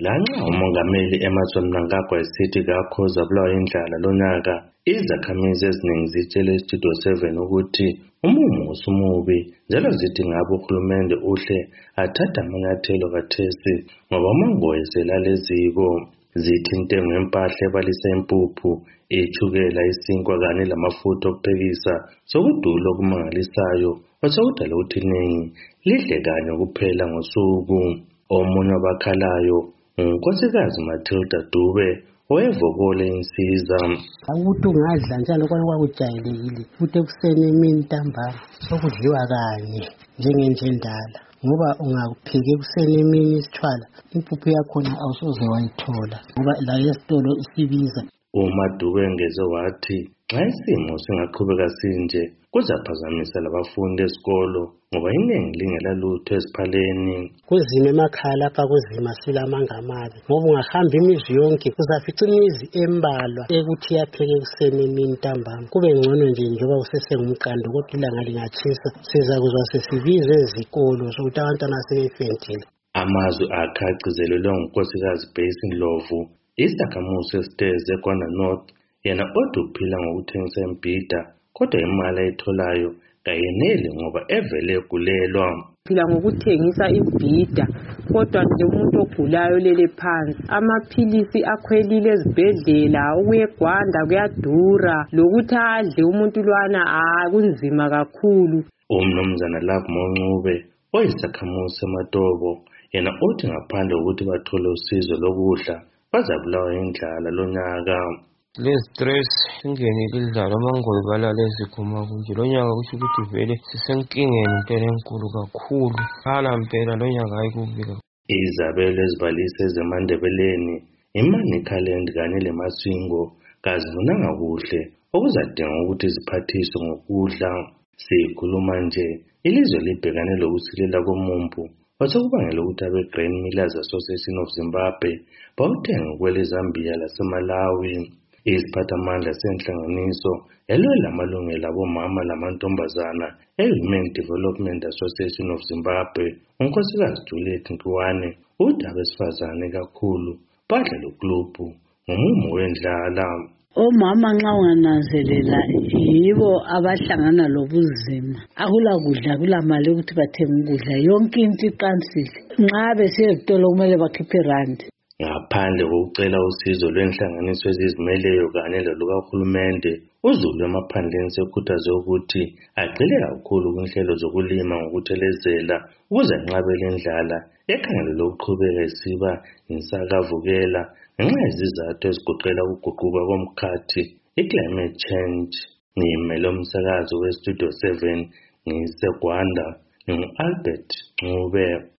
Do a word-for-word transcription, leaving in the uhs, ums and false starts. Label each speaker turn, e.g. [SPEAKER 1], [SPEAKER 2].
[SPEAKER 1] Lanxa umongameli Emmerson Mnangagwa esithi kakho zabulawa indlala lonyaka, izakhamizi eziningi zitshele iStudio seven ukuthi umumo usumubi njalo zithi ngabe uhulumende uhle athatha amanyathelo kathesi ngoba amangoye selaleziko. Zithi intengo yempahla ebalisa impuphu, ithukela, isinkwa kanye lamafutha okuphekisa sokudula okumangalisayo osokudala ukuthi iningi lidle kanye kuphela ngosuku. Omunye wabakhalayo uNkosikazi Matilda Dube owevokole insiza.
[SPEAKER 2] Ukuthi ungadla njalo kwakujayelekile futhi ekuseni emini ntambama sokudliwa kanye njengenjendala ngoba ungaphika ekuseni emini isithwala impuphu yakhona awusoze wayithola ngoba la esitolo isibiza.
[SPEAKER 1] uMadube engeze wathi xa isimo singaqhubeka sinje kuzaphazamisa labafundi esikolo ngoba iningi lingelalutho eziphaleni.
[SPEAKER 2] Kuzima emakhaya lapha kuzima silamanga amabi ngoba ungahamba imizi yonke uzafica imizi embalwa ekuthi yapheke ekuseni emini ntambama. Kube ngcono nje njengoba usesengumqando kodwa ilanga lingatshisa sizakuzwa sesibizwe ezikolo sokuthi abantwana sebefendile.
[SPEAKER 1] Amazwi akhe agcizelelwe nguNkosikazi Basin Ndlovu, isakhamuzi esitezi eKwana North, yena odwa uphila ngokuthengisa imbhida kodwa imali ayitholayo kayeneli ngoba evele egulelwa.
[SPEAKER 3] Phila ngokuthengisa imbhida kodwa nje umuntu ogulayo lele phansi, amaphilisi akhwelile ezibhedlela, ukuyegwanda kuyadura, lokuthi adle umuntu lwana akunzima kakhulu.
[SPEAKER 1] Umnumzana Love Moncube oyisakhamuzi seMatobo, yena uthi ngaphandle kokuthi bathole usizo lokudla bazabulawa indlala lonyaka.
[SPEAKER 4] Le stress ingenile indlala amangoyi balala ezikhuma kunje lonyaka kusho ukuthi vele sisenkingeni impela enkulu kakhulu. Hala mpela lonyaka ayikubika.
[SPEAKER 1] Izabelo ezibalise ezemandebeleni, imani khalend kanye leMasingo kazibonanga kuhle okuzadinga ukuthi ziphathiswe ngokudla. Sikhuluma nje ilizwe libhekane lokusilela komumbu osokubangela ukuthi abe-Grain Millers Association of Zimbabwe bawuthenga ukwele eZambia laseMalawi. Isiphathamandla senhlanganiso elwela amalungelo abomama lamantombazana e-Women Development Association of Zimbabwe, uNkosikazi Juliet Nkiwane, uthi abesifazane kakhulu badla luklubhu ngomumo wendlala.
[SPEAKER 5] Omama nxa ungananzelela yibo abahlangana lobunzima, akula kudla, kula mali ukuthi bathenge ukudla, yonke into iqansile. Nxa besiya ezitolo kumele bakhiphe irandi.
[SPEAKER 1] Ngaphandle kokucela usizo lwenhlanganiso ezizimeleyo kanye lolukahulumende, uZulu emaphandleni sekhuthaze ukuthi agxile kakhulu kwinhlelo zokulima ngokuthelezela ukuze enqabele indlala ekhangelelwe ukuqhubeka isiba insakavukela ngenxa yezizathu ezigoqela ukuguquka komkhathi, i-climate change. Ngimele umsakazo weStudio seven ngiseGwanda, ngingu-Albert Ncube.